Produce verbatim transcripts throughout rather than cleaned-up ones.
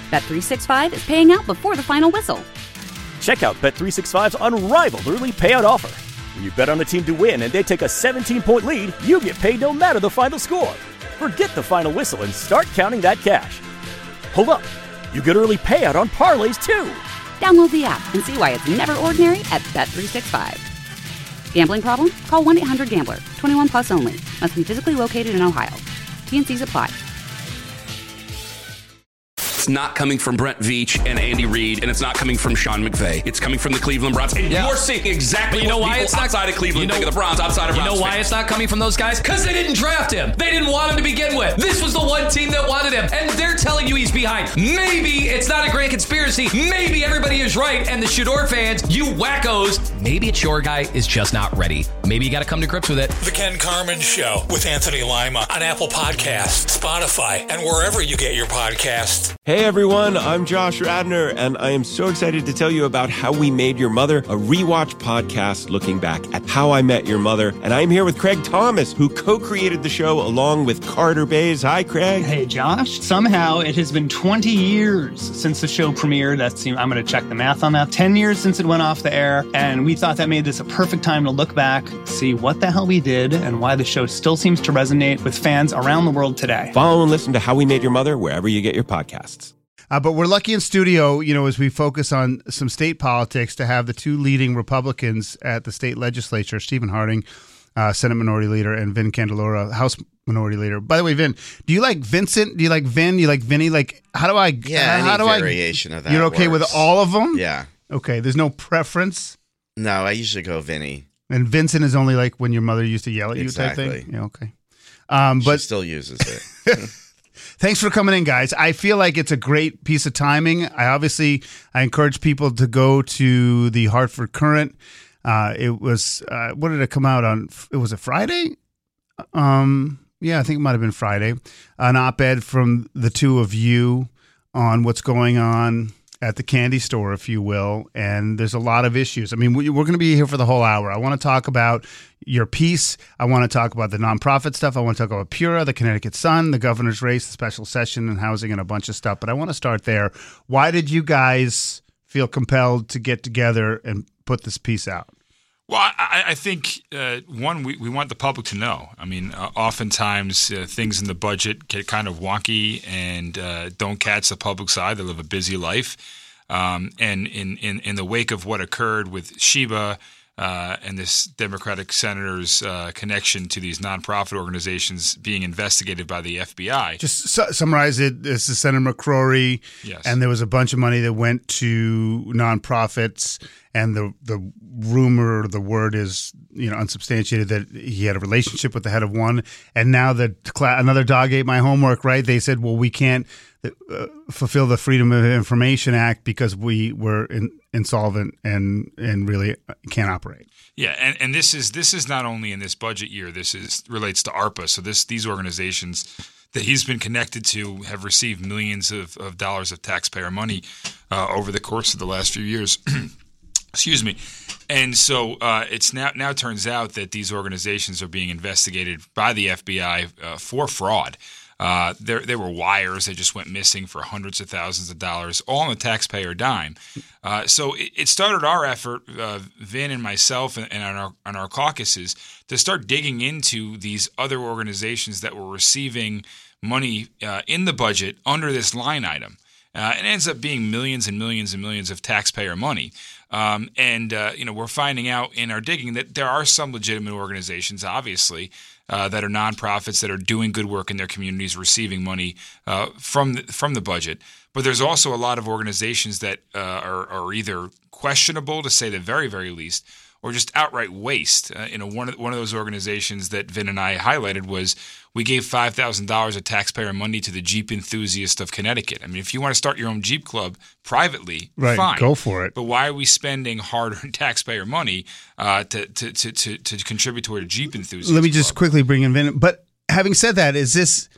Bet three sixty-five is paying out before the final whistle. Check out Bet three sixty-five's unrivaled early payout offer. When you bet on a team to win and they take a seventeen-point lead, you get paid no matter the final score. Forget the final whistle and start counting that cash. Hold up. You get early payout on parlays, too. Download the app and see why it's never ordinary at Bet three sixty-five. Gambling problem? Call one eight hundred gambler. twenty-one plus only. Must be physically located in Ohio. T and Cs apply. It's not coming from Brent Veach and Andy Reid, and it's not coming from Sean McVay. It's coming from the Cleveland Browns. And yeah. you're seeing exactly you know what why people it's not, outside of Cleveland you know, think of the Browns, outside of You Browns know why fans. it's not coming from those guys? Because they didn't draft him. They didn't want him to begin with. This was the one team that wanted him, and they're telling you he's behind. Maybe it's not a great conspiracy. Maybe everybody is right, and the Shador fans, you wackos, maybe it's your guy is just not ready. Maybe you got to come to grips with it. The Ken Carman Show with Anthony Lima on Apple Podcasts, Spotify, and wherever you get your podcasts. Hey everyone, I'm Josh Radner, and I am so excited to tell you about How We Made Your Mother, a rewatch podcast looking back at How I Met Your Mother. And I'm here with Craig Thomas, who co-created the show along with Carter Bays. Hi, Craig. Hey, Josh. Somehow it has been twenty years since the show premiered. That's, I'm going to check the math on that. ten years since it went off the air, and we thought that made this a perfect time to look back, see what the hell we did, and why the show still seems to resonate with fans around the world today. Follow and listen to How We Made Your Mother wherever you get your podcasts. Uh, but we're lucky in studio, you know, as we focus on some state politics, to have the two leading Republicans at the state legislature, Stephen Harding, uh, Senate Minority Leader, and Vin Candelora, House Minority Leader. By the way, Vin, do you like Vincent? Do you like Vin? Do you like Vinny? Like, how do I? Yeah, how any do variation I, of that. You're okay works. with all of them? Yeah. Okay. There's no preference. No, I usually go Vinny. And Vincent is only like when your mother used to yell at you exactly. type thing. Yeah. Okay. Um, but she still uses it. Thanks for coming in, guys. I feel like it's a great piece of timing. I obviously I encourage people to go to the Hartford Courant. Uh, it was uh, what did it come out on? It was a Friday. Um, yeah, I think it might have been Friday. An op-ed from the two of you on what's going on at the candy store, if you will. And there's a lot of issues. I mean, we're going to be here for the whole hour. I want to talk about your piece. I want to talk about the nonprofit stuff. I want to talk about Pura, the Connecticut Sun, the governor's race, the special session and housing, and a bunch of stuff. But I want to start there. Why did you guys feel compelled to get together and put this piece out? Well, I, I think, uh, one, we, we want the public to know. I mean, uh, oftentimes uh, things in the budget get kind of wonky and uh, don't catch the public's eye. They live a busy life. Um, and in, in, in the wake of what occurred with Sheba uh, and this Democratic senator's uh, connection to these nonprofit organizations being investigated by the F B I. Just su- summarize it. This is Senator McCrory, yes. And there was a bunch of money that went to nonprofits, and the the rumor, or the word is, you know, unsubstantiated, that he had a relationship with the head of one, and now that cl- another dog ate my homework, right? They said, well, we can't uh, fulfill the Freedom of Information Act because we were in, insolvent and and really can't operate. Yeah, and, and this is this is not only in this budget year. This is relates to ARPA. So this these organizations that he's been connected to have received millions of, of dollars of taxpayer money uh, over the course of the last few years. Excuse me. And so uh, it's now now turns out that these organizations are being investigated by the F B I uh, for fraud. Uh, there, there were wires that just went missing for hundreds of thousands of dollars, all on the taxpayer dime. Uh, so it, it started our effort, uh, Vin and myself, and, and on our on our caucuses, to start digging into these other organizations that were receiving money uh, in the budget under this line item. Uh, it ends up being millions and millions and millions of taxpayer money. Um, and, uh, you know, we're finding out in our digging that there are some legitimate organizations, obviously, uh, that are nonprofits that are doing good work in their communities, receiving money uh, from the, from the budget. But there's also a lot of organizations that uh, are, are either questionable, to say the very, very least, or just outright waste. Uh, you know, one of one of those organizations that Vin and I highlighted was we gave five thousand dollars of taxpayer money to the Jeep Enthusiast of Connecticut. I mean, if you want to start your own Jeep club privately, right, fine, go for it. But why are we spending hard-earned taxpayer money uh, to, to, to to to contribute toward a Jeep Enthusiast? Let me just club? quickly bring in Vin. But having said that, is this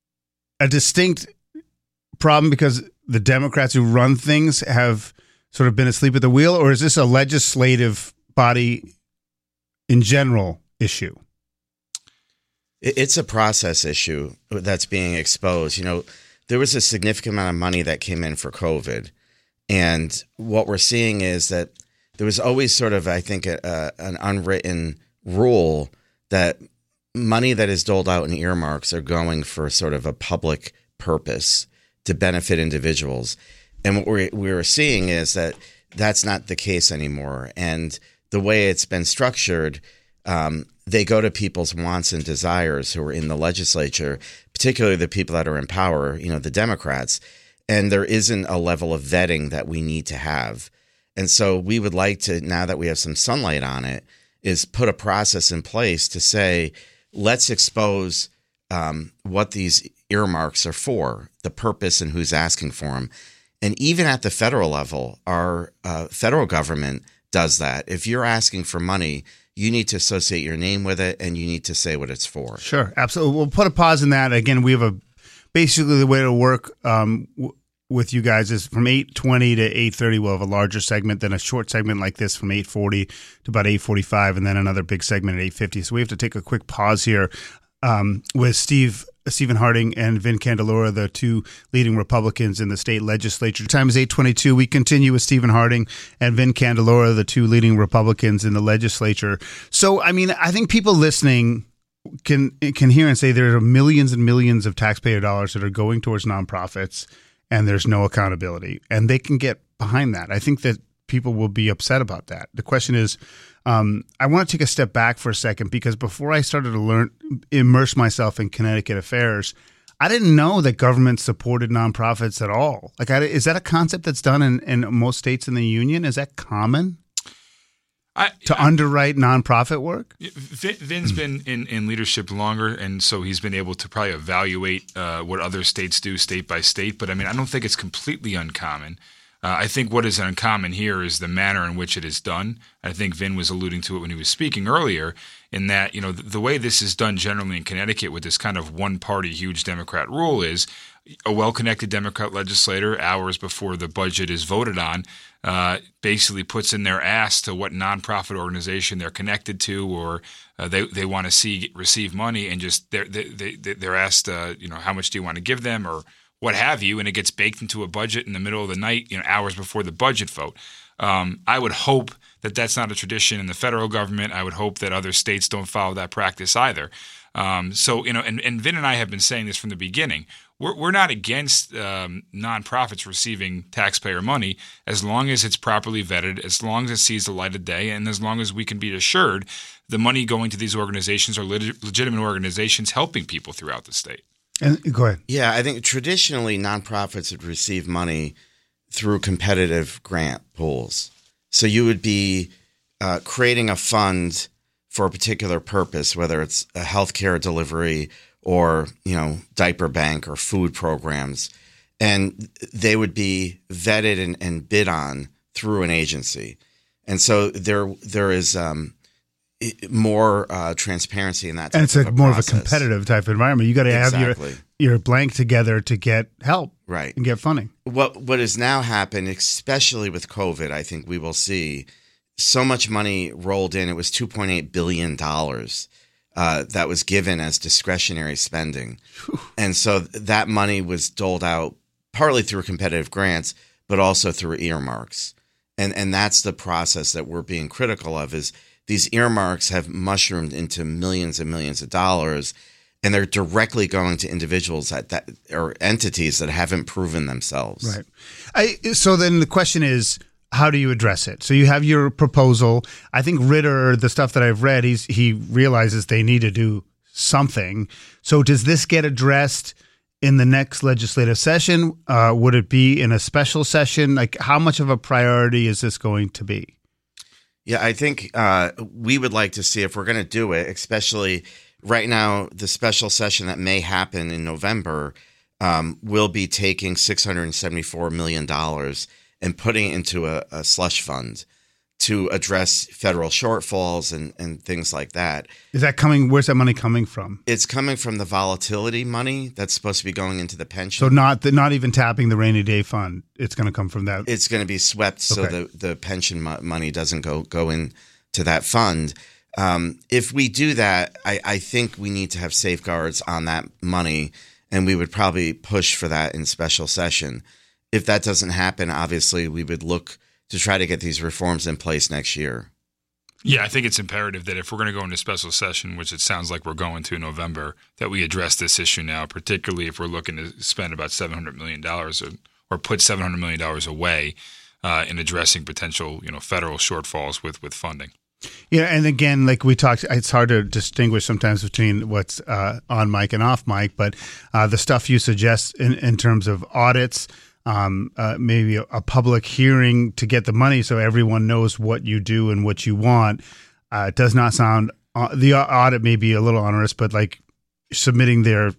a distinct problem because the Democrats who run things have sort of been asleep at the wheel, or is this a legislative body in general issue? It's a process issue that's being exposed. You know, there was a significant amount of money that came in for COVID. And what we're seeing is that there was always sort of, I think, a, a, an unwritten rule that money that is doled out in earmarks are going for sort of a public purpose to benefit individuals. And what we're, we're seeing is that that's not the case anymore. And the way it's been structured, um, they go to people's wants and desires who are in the legislature, particularly the people that are in power, you know, the Democrats. And there isn't a level of vetting that we need to have. And so we would like to, now that we have some sunlight on it, is put a process in place to say, let's expose um, what these earmarks are for, the purpose and who's asking for them. And even at the federal level, our uh, federal government does that. If you're asking for money, you need to associate your name with it and you need to say what it's for. Sure, absolutely. We'll put a pause in that. Again, we have a basically the way to work um, w- with you guys is from eight twenty to eight thirty. We'll have a larger segment, then a short segment like this from eight forty to about eight forty-five, and then another big segment at eight fifty. So we have to take a quick pause here um, with Steve Stephen Harding and Vin Candelora, the two leading Republicans in the state legislature. Time is eight twenty-two. We continue with Stephen Harding and Vin Candelora, the two leading Republicans in the legislature. So, I mean, I think people listening can can hear and say there are millions and millions of taxpayer dollars that are going towards nonprofits, and there's no accountability. And they can get behind that. I think that people will be upset about that. The question is, um, I want to take a step back for a second, because before I started to learn, immerse myself in Connecticut affairs, I didn't know that government supported nonprofits at all. Like, I, is that a concept that's done in, in most states in the union? Is that common? I, to I, underwrite nonprofit work? Vin's been in, in leadership longer, and so he's been able to probably evaluate uh, what other states do state by state. But, I mean, I don't think it's completely uncommon. Uh, I think what is uncommon here is the manner in which it is done. I think Vin was alluding to it when he was speaking earlier, in that, you know, the, the way this is done generally in Connecticut with this kind of one-party huge Democrat rule is a well-connected Democrat legislator, hours before the budget is voted on, uh, basically puts in their ask to what nonprofit organization they're connected to, or uh, they they want to see receive money, and just they're they, they, they're asked, uh, you know, how much do you want to give them, or what have you, and it gets baked into a budget in the middle of the night, you know, hours before the budget vote. Um, I would hope that that's not a tradition in the federal government. I would hope that other states don't follow that practice either. Um, so, you know, and, and Vin and I have been saying this from the beginning. We're, we're not against um, nonprofits receiving taxpayer money as long as it's properly vetted, as long as it sees the light of day, and as long as we can be assured the money going to these organizations are leg- legitimate organizations helping people throughout the state. And go ahead. Yeah, I think traditionally nonprofits would receive money through competitive grant pools. So you would be uh, creating a fund for a particular purpose, whether it's a healthcare delivery or, you know, diaper bank or food programs, and they would be vetted and, and bid on through an agency. And so there there is um, more uh, transparency in that type and it's of a a more process. of a competitive type of environment. You got to Exactly. have your your blank together to get help, right, and get funding. What what has now happened, especially with COVID, I think we will see so much money rolled in. It was two point eight billion dollars uh, that was given as discretionary spending, Whew. And so that money was doled out partly through competitive grants, but also through earmarks, and and that's the process that we're being critical of. Is these earmarks have mushroomed into millions and millions of dollars, and they're directly going to individuals that, that or entities that haven't proven themselves. Right. I, so then the question is, how do you address it? So you have your proposal. I think Ritter, the stuff that I've read, he's he realizes they need to do something. So does this get addressed in the next legislative session? Uh, would it be in a special session? Like, how much of a priority is this going to be? Yeah, I think uh, we would like to see, if we're going to do it, especially right now, the special session that may happen in November um, will be taking six hundred seventy-four million dollars and putting it into a, a slush fund to address federal shortfalls and, and things like that. Is that coming? Where's that money coming from? It's coming from the volatility money that's supposed to be going into the pension. So not the, not even tapping the rainy day fund. It's going to come from that. It's going to be swept so Okay. the, the pension mo- money doesn't go go into that fund. Um, if we do that, I, I think we need to have safeguards on that money and we would probably push for that in special session. If that doesn't happen, obviously, we would look to try to get these reforms in place next year. Yeah, I think it's imperative that if we're going to go into special session, which it sounds like we're going to in November, that we address this issue now, particularly if we're looking to spend about seven hundred million dollars or, or put seven hundred million dollars away uh, in addressing potential, you know, federal shortfalls with, with funding. Yeah, and again, like we talked, it's hard to distinguish sometimes between what's uh, on mic and off mic, but uh, the stuff you suggest in, in terms of audits, um, uh, maybe a, a public hearing to get the money so everyone knows what you do and what you want, uh, does not sound, uh, the audit may be a little onerous, but like submitting their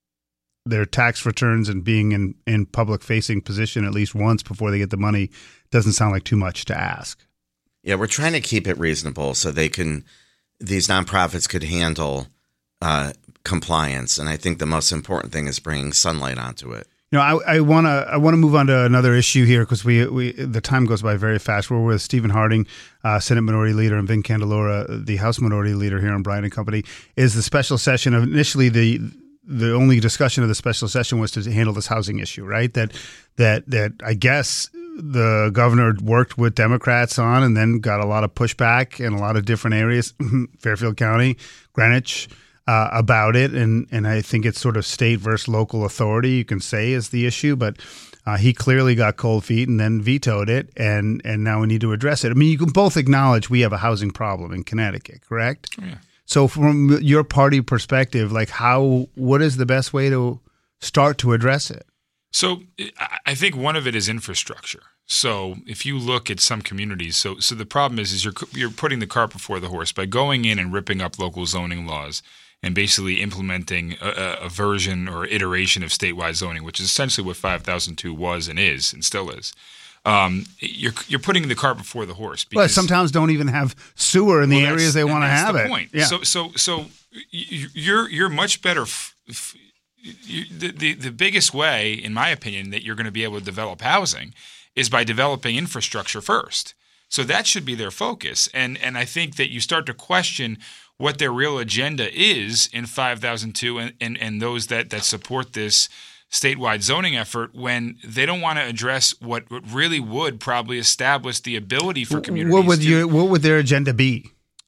their tax returns and being in, in public facing position at least once before they get the money doesn't sound like too much to ask. Yeah, we're trying to keep it reasonable so they can, these nonprofits could handle uh, compliance. And I think the most important thing is bringing sunlight onto it. You know, I, I want to I want to move on to another issue here because we we the time goes by very fast. We're with Stephen Harding, uh, Senate Minority Leader, and Vin Candelora, the House Minority Leader here on Bryant and Company. Is the special session of initially the the only discussion of the special session was to handle this housing issue, right? That that that I guess the governor worked with Democrats on, and then got a lot of pushback in a lot of different areas, Fairfield County, Greenwich. Uh, about it, and and I think it's sort of state versus local authority, you can say, is the issue, but uh, he clearly got cold feet and then vetoed it, and and now we need to address it. I mean, you can both acknowledge we have a housing problem in Connecticut, correct? Yeah. So from your party perspective, like how, what is the best way to start to address it? So I think one of it is infrastructure. So if you look at some communities, so so the problem is is you're you're putting the cart before the horse by going in and ripping up local zoning laws and basically implementing a, a version or iteration of statewide zoning, which is essentially what five thousand two was and is and still is. Um, you're you're putting the cart before the horse. Because, well, sometimes don't even have sewer in the well, areas they want to have the it. Point. Yeah. So so so you're you're much better. F- f- you, the, the the biggest way, in my opinion, that you're going to be able to develop housing is by developing infrastructure first. So that should be their focus. And and I think that you start to question what their real agenda is in five thousand two and, and, and those that, that support this statewide zoning effort when they don't want to address what, what really would probably establish the ability for communities what would to, you, what would their agenda be?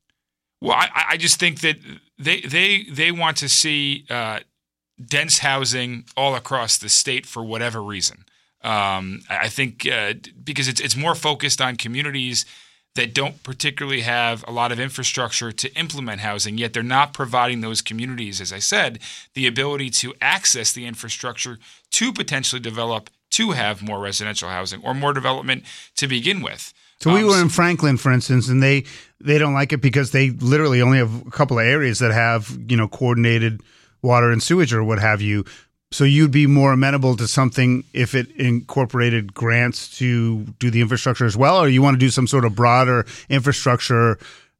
Well, I, I just think that they they they want to see uh, dense housing all across the state for whatever reason. Um, I think uh, because it's it's more focused on communities that don't particularly have a lot of infrastructure to implement housing, yet they're not providing those communities, as I said, the ability to access the infrastructure to potentially develop, to have more residential housing or more development to begin with. So we um, were in Franklin, for instance, and they, they don't like it because they literally only have a couple of areas that have, you know, coordinated water and sewage or what have you. So you'd be more amenable to something if it incorporated grants to do the infrastructure as well, or you want to do some sort of broader infrastructure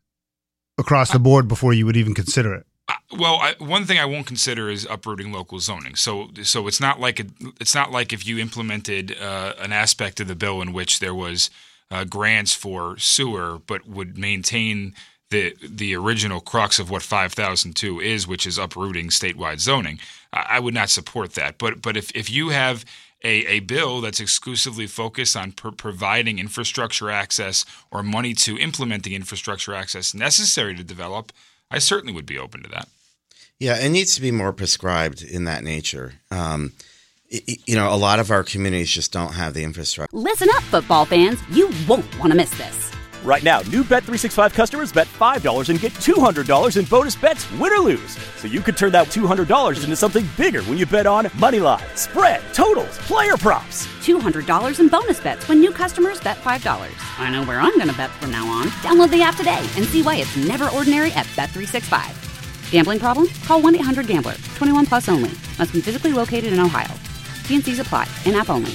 across the board before you would even consider it? Well, I, one thing I won't consider is uprooting local zoning. So, so it's not like a, it's not like if you implemented uh, an aspect of the bill in which there was uh, grants for sewer, but would maintain the the original crux of what five thousand two is, which is uprooting statewide zoning. I would not support that. But but if, if you have a, a bill that's exclusively focused on per providing infrastructure access or money to implement the infrastructure access necessary to develop, I certainly would be open to that. Yeah, it needs to be more prescribed in that nature. Um, it, you know, a lot of our communities just don't have the infrastructure. Listen up, football fans. You won't want to miss this. Right now, new Bet three sixty-five customers bet five dollars and get two hundred dollars in bonus bets, win or lose. So you could turn that two hundred dollars into something bigger when you bet on moneyline, spread, totals, player props. two hundred dollars in bonus bets when new customers bet five dollars. I know where I'm going to bet from now on. Download the app today and see why it's never ordinary at Bet three sixty-five. Gambling problem? Call one eight hundred gambler. twenty-one plus only. Must be physically located in Ohio. T and C's apply. In-app only.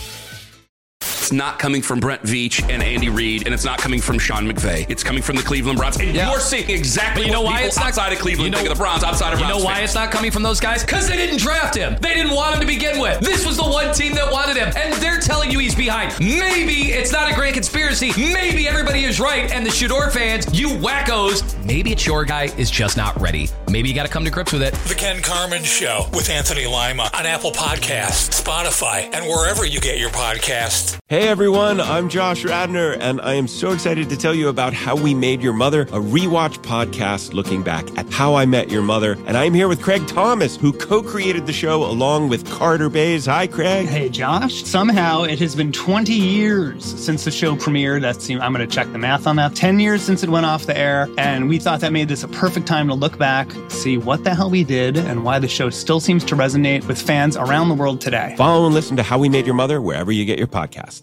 It's not coming from Brent Veach and Andy Reid, and it's not coming from Sean McVay. It's coming from the Cleveland Browns. And yeah. You're seeing exactly but you know what why people it's not, outside of Cleveland you know, think of the Browns, outside of You Browns know why fans. it's not coming from those guys? Because they didn't draft him. They didn't want him to begin with. This was the one team that wanted him, and they're telling you he's behind. behind. Maybe it's not a grand conspiracy. Maybe everybody is right. And the Shador fans, you wackos, maybe it's your guy is just not ready. Maybe you got to come to grips with it. The Ken Carman Show with Anthony Lima on Apple Podcasts, Spotify, and wherever you get your podcasts. Hey everyone, I'm Josh Radnor, and I am so excited to tell you about How We Made Your Mother, a rewatch podcast looking back at How I Met Your Mother. And I'm here with Craig Thomas, who co-created the show along with Carter Bays. Hi, Craig. Hey, Josh. Somehow it has been twenty years since the show premiered. That's, I'm going to check the math on that. ten years since it went off the air, and we thought that made this a perfect time to look back, see what the hell we did, and why the show still seems to resonate with fans around the world today. Follow and listen to How We Made Your Mother wherever you get your podcasts.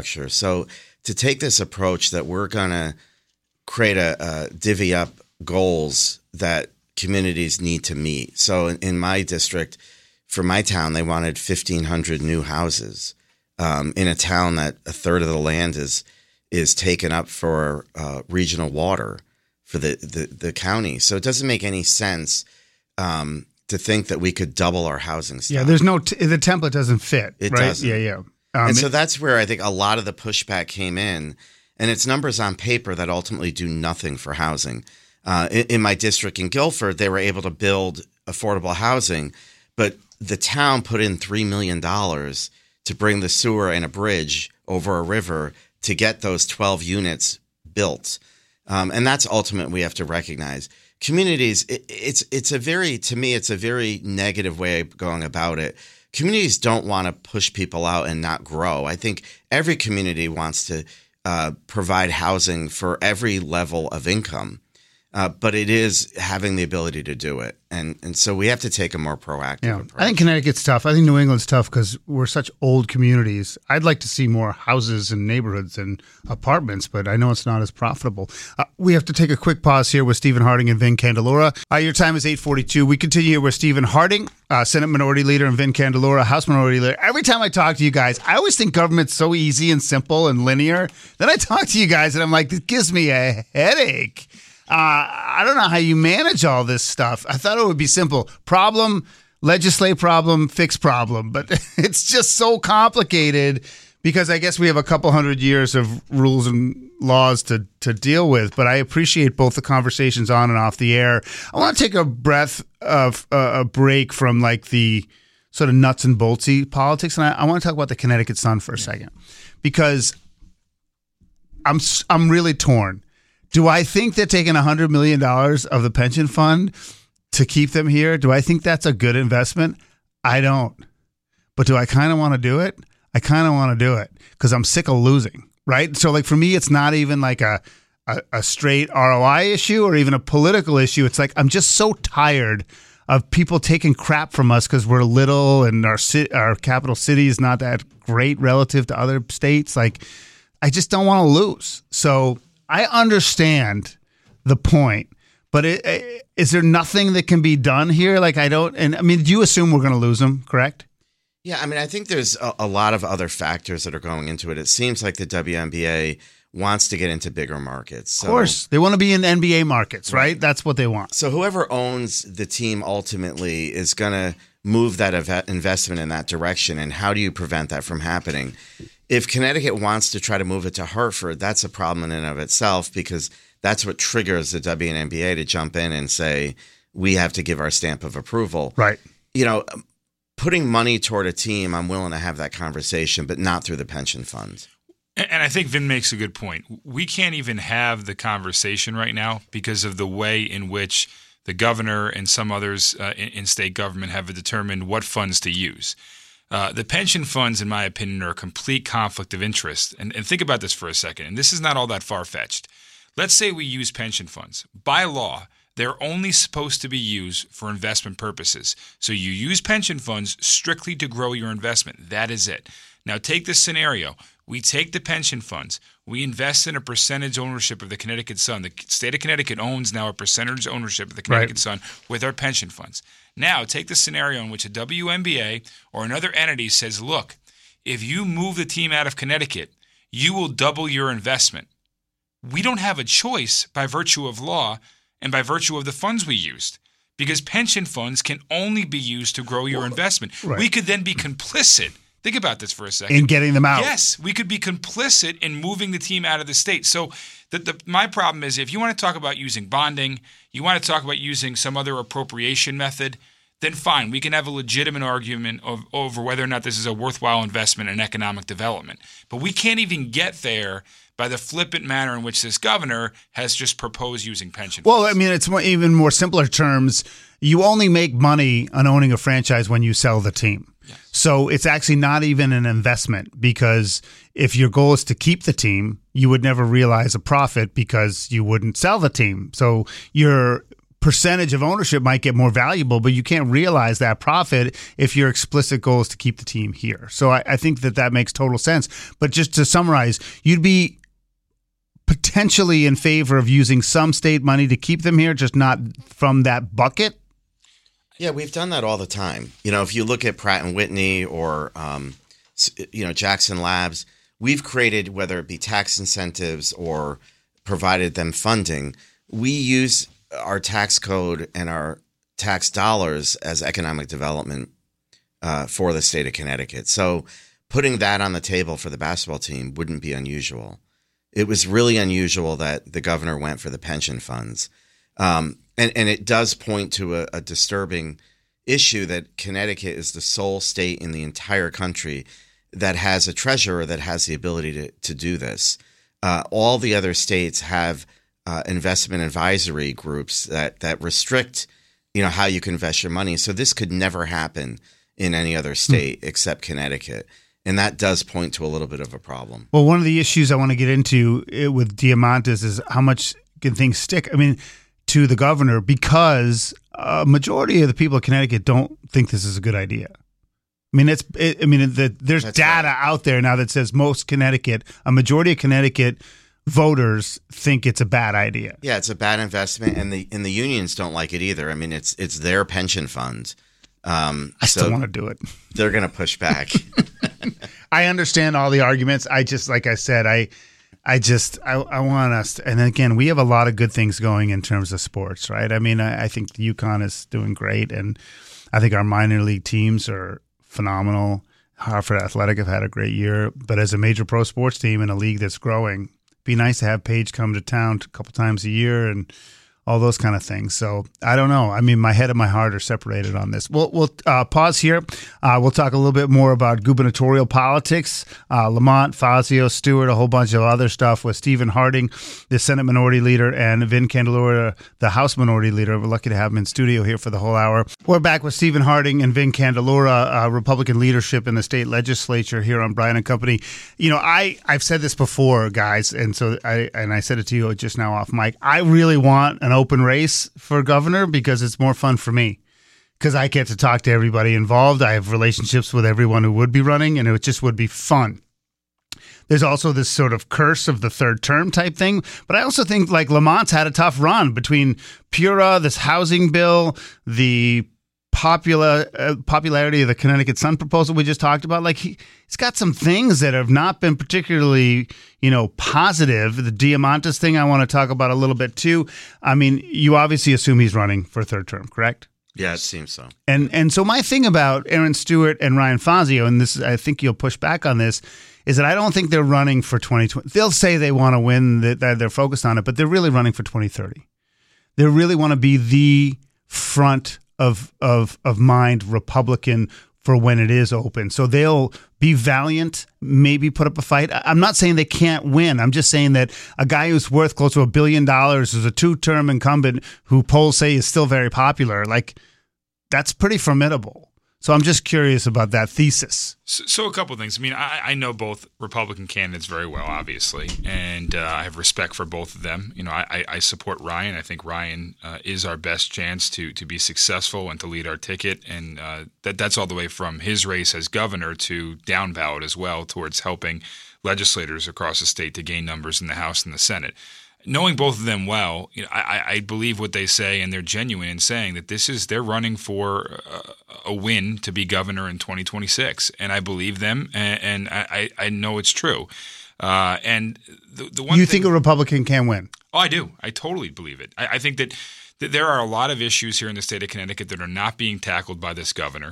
So to take this approach that we're going to create a, a divvy up goals that communities need to meet. So in, in my district, for my town, they wanted fifteen hundred new houses um, in a town that a third of the land is is taken up for uh, regional water for the, the, the county. So it doesn't make any sense um, to think that we could double our housing stock. Yeah, there's no t- the template doesn't fit. It right? doesn't. Yeah, yeah. Um, and so that's where I think a lot of the pushback came in, and it's numbers on paper that ultimately do nothing for housing. Uh, in, in my district in Guilford, they were able to build affordable housing, but the town put in three million dollars to bring the sewer and a bridge over a river to get those twelve units built. Um, and that's ultimate we have to recognize. Communities, it, it's it's a very, to me, it's a very negative way of going about it. Communities don't want to push people out and not grow. I think every community wants to uh, provide housing for every level of income, uh, but it is having the ability to do it. And and so we have to take a more proactive yeah. approach. I think Connecticut's tough. I think New England's tough because we're such old communities. I'd like to see more houses and neighborhoods and apartments, but I know it's not as profitable. Uh, we have to take a quick pause here with Stephen Harding and Vin Candelora. Uh, your time is eight forty-two. We continue here with Stephen Harding, uh, Senate Minority Leader, and Vin Candelora, House Minority Leader. Every time I talk to you guys, I always think government's so easy and simple and linear. Then I talk to you guys and I'm like, this gives me a headache. Uh, I don't know how you manage all this stuff. I thought it would be simple. Problem, legislate problem, fix problem. But it's just so complicated because I guess we have a couple hundred years of rules and laws to, to deal with. But I appreciate both the conversations on and off the air. I want to take a breath of uh, a break from like the sort of nuts and boltsy politics. And I, I want to talk about the Connecticut Sun for a second because I'm I'm really torn. Do I think that taking one hundred million dollars of the pension fund to keep them here, do I think that's a good investment? I don't. But do I kind of want to do it? I kind of want to do it because I'm sick of losing, right? So like for me, it's not even like a, a, a straight R O I issue or even a political issue. It's like I'm just so tired of people taking crap from us because we're little and our ci- our capital city is not that great relative to other states. Like I just don't want to lose. So I understand the point, but it, it, is there nothing that can be done here? Like I don't, and I mean, do you assume we're going to lose them, correct? Yeah, I mean, I think there's a, a lot of other factors that are going into it. It seems like the W N B A wants to get into bigger markets. So, of course. They want to be in N B A markets, right? right? That's what they want. So whoever owns the team ultimately is going to move that ev- investment in that direction. And how do you prevent that from happening? If Connecticut wants to try to move it to Hartford, that's a problem in and of itself because that's what triggers the W N B A to jump in and say, we have to give our stamp of approval. Right. You know, putting money toward a team, I'm willing to have that conversation, but not through the pension fund. And I think Vin makes a good point. We can't even have the conversation right now because of the way in which the governor and some others uh, in, in state government have determined what funds to use. Uh, the pension funds, in my opinion, are a complete conflict of interest. And, and think about this for a second. And this is not all that far-fetched. Let's say we use pension funds. By law, they're only supposed to be used for investment purposes. So you use pension funds strictly to grow your investment. That is it. Now take this scenario. We take the pension funds. We invest in a percentage ownership of the Connecticut Sun. The state of Connecticut owns now a percentage ownership of the Connecticut right. Sun with our pension funds. Now take the scenario in which a W N B A or another entity says, look, if you move the team out of Connecticut, you will double your investment. We don't have a choice by virtue of law and by virtue of the funds we used, because pension funds can only be used to grow your investment. Right. We could then be complicit Think about this for a second. In getting them out. Yes, we could be complicit in moving the team out of the state. So the, the, my problem is if you want to talk about using bonding, you want to talk about using some other appropriation method, then fine. We can have a legitimate argument of, over whether or not this is a worthwhile investment in economic development. But we can't even get there by the flippant manner in which this governor has just proposed using pension funds. Well, I mean, it's more, even more simpler terms. You only make money on owning a franchise when you sell the team. Yes. So it's actually not even an investment, because if your goal is to keep the team, you would never realize a profit because you wouldn't sell the team. So your percentage of ownership might get more valuable, but you can't realize that profit if your explicit goal is to keep the team here. So I, I think that that makes total sense. But just to summarize, you'd be potentially in favor of using some state money to keep them here, just not from that bucket? Yeah, we've done that all the time. You know, if you look at Pratt and Whitney or, um, you know, Jackson Labs, we've created, whether it be tax incentives or provided them funding, we use our tax code and our tax dollars as economic development uh, for the state of Connecticut. So putting that on the table for the basketball team wouldn't be unusual. It was really unusual that the governor went for the pension funds. Um, and, and it does point to a, a disturbing issue that Connecticut is the sole state in the entire country that has a treasurer that has the ability to, to do this. Uh, all the other states have uh, investment advisory groups that, that restrict, you know, how you can invest your money. So this could never happen in any other state hmm. except Connecticut. And that does point to a little bit of a problem. Well, one of the issues I want to get into with Diamantis is how much can things stick? I mean, to the governor, because a majority of the people of Connecticut don't think this is a good idea. I mean, it's. It, I mean, the, there's That's data right. out there now that says most Connecticut, a majority of Connecticut voters think it's a bad idea. Yeah, it's a bad investment, and the and the unions don't like it either. I mean, it's it's their pension fund. Um, I still so want to do it. They're going to push back. I understand all the arguments. I just, like I said, I, I just, I, I want us, to, and again, we have a lot of good things going in terms of sports, right? I mean, I, I think the UConn is doing great, and I think our minor league teams are phenomenal. Hartford Athletic have had a great year, but as a major pro sports team in a league that's growing, it'd be nice to have Paige come to town a couple times a year and all those kind of things. So I don't know. I mean, my head and my heart are separated on this. We'll, we'll uh, pause here. Uh, we'll talk a little bit more about gubernatorial politics, uh, Lamont, Fazio, Stewart, a whole bunch of other stuff with Stephen Harding, the Senate Minority Leader, and Vin Candelora, the House Minority Leader. We're lucky to have him in studio here for the whole hour. We're back with Stephen Harding and Vin Candelora, uh, Republican leadership in the state legislature here on Brian and Company. You know, I, I've said this before, guys, and so I and I said it to you just now off mic. I really want an open race for governor because it's more fun for me, because I get to talk to everybody involved. I have relationships with everyone who would be running, and it just would be fun. There's also this sort of curse of the third term type thing, but I also think like Lamont's had a tough run between Pura, this housing bill, the popular uh, popularity of the Connecticut Sun proposal we just talked about. Like he, he's got some things that have not been particularly, you know, positive. The Diamantis thing I want to talk about a little bit too. I mean, you obviously assume he's running for a third term, correct? Yeah, it seems so. And and so my thing about Aaron Stewart and Ryan Fazio, and this is, I think you'll push back on this, is that I don't think they're running for twenty twenty. They'll say they want to win, that they're focused on it, but they're really running for twenty thirty. They really want to be the front of of of mind Republican for when it is open. So they'll be valiant, maybe put up a fight. I'm not saying they can't win. I'm just saying that a guy who's worth close to a billion dollars is a two-term incumbent who polls say is still very popular. Like, that's pretty formidable. So I'm just curious about that thesis. So, so a couple of things. I mean, I, I know both Republican candidates very well, obviously, and uh, I have respect for both of them. You know, I, I support Ryan. I think Ryan uh, is our best chance to to be successful and to lead our ticket, and uh, that that's all the way from his race as governor to down ballot as well, towards helping legislators across the state to gain numbers in the House and the Senate. Knowing both of them well, you know, I, I believe what they say, and they're genuine in saying that this is they're running for a, a win to be governor in twenty twenty-six, and I believe them, and, and I, I know it's true. Uh, and the, the one you thing, think a Republican can win? Oh, I do. I totally believe it. I, I think that, that there are a lot of issues here in the state of Connecticut that are not being tackled by this governor.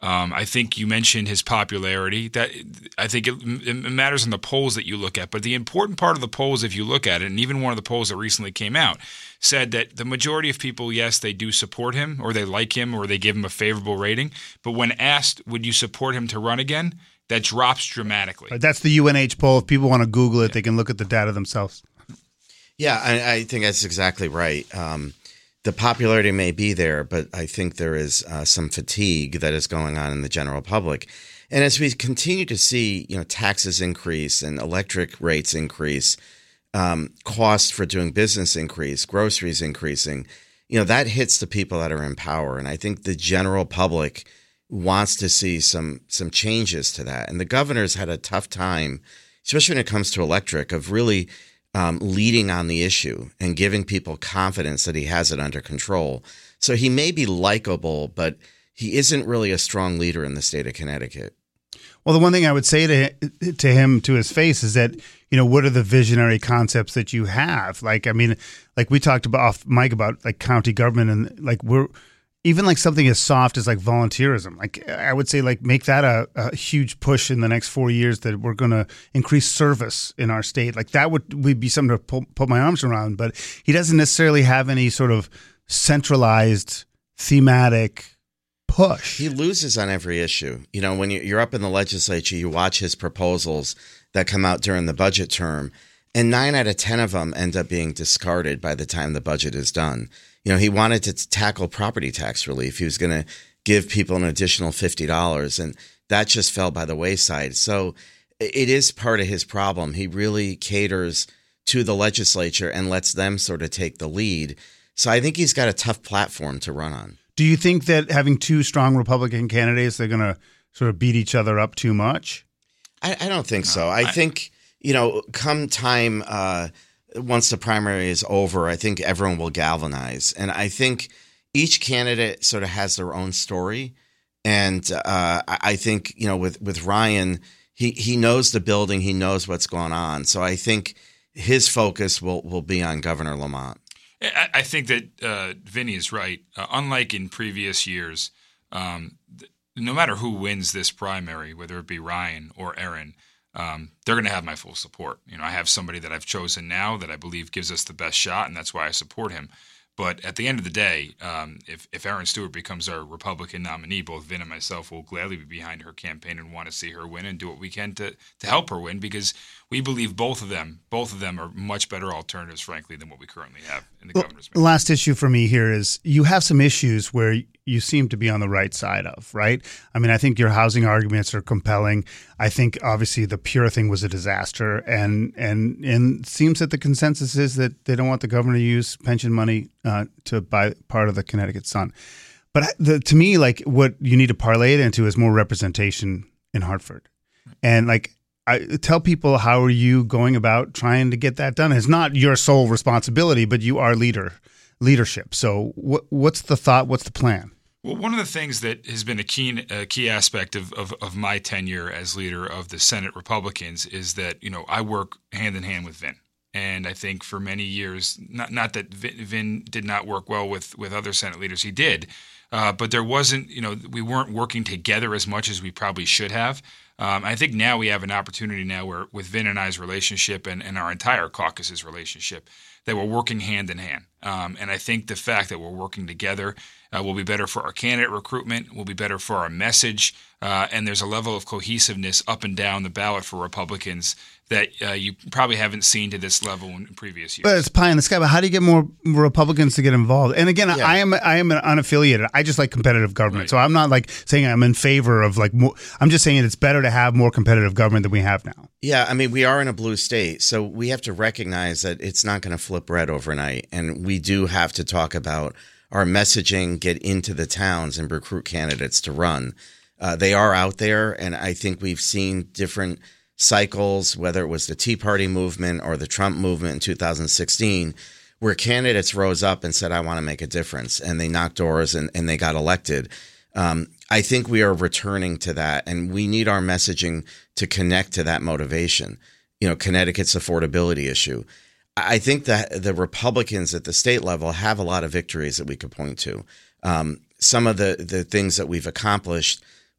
Um, I think you mentioned his popularity. That I think it, it matters in the polls that you look at. But the important part of the polls, if you look at it, and even one of the polls that recently came out, said that the majority of people, yes, they do support him, or they like him, or they give him a favorable rating. But when asked, would you support him to run again, that drops dramatically. That's the U N H poll. If people want to Google it, yeah. they can look at the data themselves. Yeah, I, I think that's exactly right. Um, the popularity may be there, but I think there is uh, some fatigue that is going on in the general public. And as we continue to see, you know, taxes increase and electric rates increase, um, costs for doing business increase, groceries increasing, you know, that hits the people that are in power. And I think the general public wants to see some some changes to that. And the governor's had a tough time, especially when it comes to electric, of really um, leading on the issue and giving people confidence that he has it under control. So he may be likable, but he isn't really a strong leader in the state of Connecticut. Well, the one thing I would say to to him to his face is that, you know, what are the visionary concepts that you have? Like, I mean, like we talked about off mic about like county government, and like we're even like something as soft as like volunteerism. Like I would say, like make that a, a huge push in the next four years that we're going to increase service in our state. Like that would, would be something to pull, put my arms around. But he doesn't necessarily have any sort of centralized thematic push. He loses on every issue. You know, when you're up in the legislature, you watch his proposals that come out during the budget term, and nine out of ten of them end up being discarded by the time the budget is done. You know, he wanted to tackle property tax relief. He was going to give people an additional fifty dollars, and that just fell by the wayside. So it is part of his problem. He really caters to the legislature and lets them sort of take the lead. So I think he's got a tough platform to run on. Do you think that having two strong Republican candidates, they're going to sort of beat each other up too much? I, I don't think so. I, I think, you know, come time uh, – once the primary is over, I think everyone will galvanize. And I think each candidate sort of has their own story. And uh, I think, you know, with, with Ryan, he, he knows the building, he knows what's going on. So I think his focus will, will be on Governor Lamont. I, I think that uh, Vinny is right. Uh, unlike in previous years, um, th- no matter who wins this primary, whether it be Ryan or Aaron, Um, they're going to have my full support. You know, I have somebody that I've chosen now that I believe gives us the best shot, and that's why I support him. But at the end of the day, um, if, if Erin Stewart becomes our Republican nominee, both Vin and myself will gladly be behind her campaign and want to see her win and do what we can to, to help her win, because we believe both of them, both of them are much better alternatives, frankly, than what we currently have in the well, governor's race. The last issue for me here is you have some issues where you seem to be on the right side of, right? I mean, I think your housing arguments are compelling. I think obviously the Pure thing was a disaster, and and and it seems that the consensus is that they don't want the governor to use pension money uh, to buy part of the Connecticut Sun. But the, to me, like what you need to parlay it into is more representation in Hartford, and like. I tell people, how are you going about trying to get that done? It's not your sole responsibility, but you are leader leadership. So what, what's the thought? What's the plan? Well, one of the things that has been a key, a key aspect of, of, of my tenure as leader of the Senate Republicans is that, you know, I work hand in hand with Vin. And I think for many years, not not that Vin, Vin did not work well with, with other Senate leaders, he did. Uh, but there wasn't, you know, we weren't working together as much as we probably should have. Um, I think now we have an opportunity now where with Vin and I's relationship and, and our entire caucus's relationship, that we're working hand in hand. Um, and I think the fact that we're working together uh, will be better for our candidate recruitment, will be better for our message, uh, and there's a level of cohesiveness up and down the ballot for Republicans that uh, you probably haven't seen to this level in previous years. But it's pie in the sky. But how do you get more Republicans to get involved? And again, yeah. I am I am an unaffiliated. I just like competitive government. Right. So I'm not like saying I'm in favor of like more. I'm just saying it's better to have more competitive government than we have now. Yeah, I mean, we are in a blue state, so we have to recognize that it's not going to flip red overnight, and we do have to talk about our messaging, get into the towns, and recruit candidates to run. Uh, they are out there, and I think we've seen different cycles, whether it was the Tea Party movement or the Trump movement in two thousand sixteen, where candidates rose up and said, I want to make a difference, and they knocked doors and, and they got elected. Um, I think we are returning to that, and we need our messaging to connect to that motivation. You know, Connecticut's affordability issue. I think that the Republicans at the state level have a lot of victories that we could point to. Um, some of the, the things that we've accomplished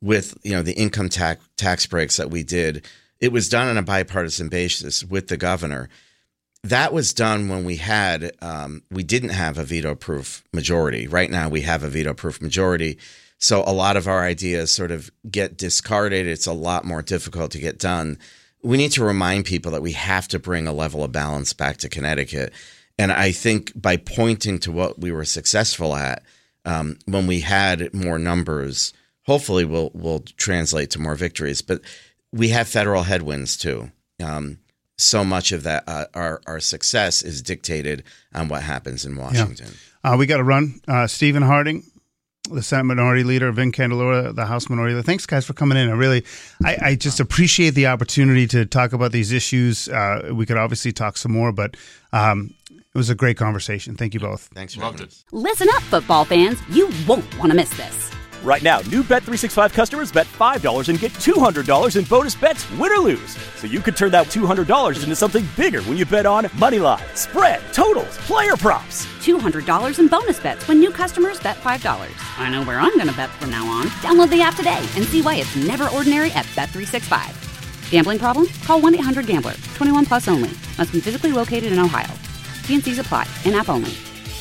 with, you know, the income tax tax breaks that we did. It was done on a bipartisan basis with the governor. That was done when we had, um, we didn't have a veto-proof majority. Right now we have a veto-proof majority. So a lot of our ideas sort of get discarded. It's a lot more difficult to get done. We need to remind people that we have to bring a level of balance back to Connecticut. And I think by pointing to what we were successful at, um, when we had more numbers, hopefully will will translate to more victories. But we have federal headwinds too. Um, so much of that, uh, our our success is dictated on what happens in Washington. Yeah. Uh, we got to run. Uh, Stephen Harding, the Senate Minority Leader, Vin Candelora, the House Minority Leader. Thanks, guys, for coming in. I really, I, I just appreciate the opportunity to talk about these issues. Uh, we could obviously talk some more, but um, it was a great conversation. Thank you both. Thanks for Loved having it. us. Listen up, football fans. You won't want to miss this. Right now, new Bet three sixty-five customers bet five dollars and get two hundred dollars in bonus bets, win or lose. So you could turn that two hundred dollars into something bigger when you bet on money line, spread, totals, player props. two hundred dollars in bonus bets when new customers bet five dollars. I know where I'm going to bet from now on. Download the app today and see why it's never ordinary at Bet three sixty-five. Gambling problem? Call one eight hundred gambler. twenty-one plus only. Must be physically located in Ohio. T and C's apply. In-app only.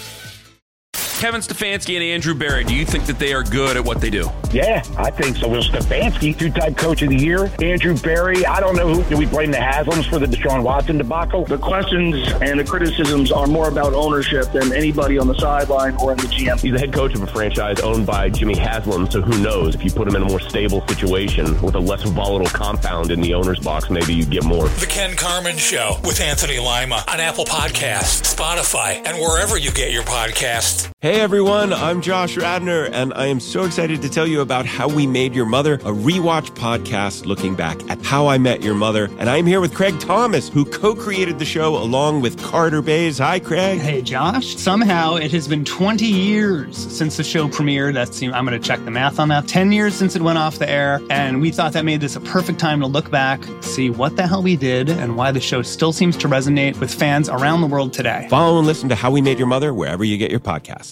Kevin Stefanski and Andrew Berry, do you think that they are good at what they do? Yeah, I think so. Will Stefanski, two-time coach of the year. Andrew Berry, I don't know who. Do we blame the Haslams for the Deshaun Watson debacle? The questions and the criticisms are more about ownership than anybody on the sideline or in the G M. He's the head coach of a franchise owned by Jimmy Haslam, so who knows? If you put him in a more stable situation with a less volatile compound in the owner's box, maybe you get more. The Ken Carman Show with Anthony Lima on Apple Podcasts, Spotify, and wherever you get your podcasts. Hey everyone, I'm Josh Radnor, and I am so excited to tell you about How We Made Your Mother, a rewatch podcast looking back at How I Met Your Mother. And I'm here with Craig Thomas, who co-created the show along with Carter Bays. Hi, Craig. Hey, Josh. Somehow it has been twenty years since the show premiered. That's, I'm going to check the math on that. ten years since it went off the air. And we thought that made this a perfect time to look back, see what the hell we did, and why the show still seems to resonate with fans around the world today. Follow and listen to How We Made Your Mother wherever you get your podcasts.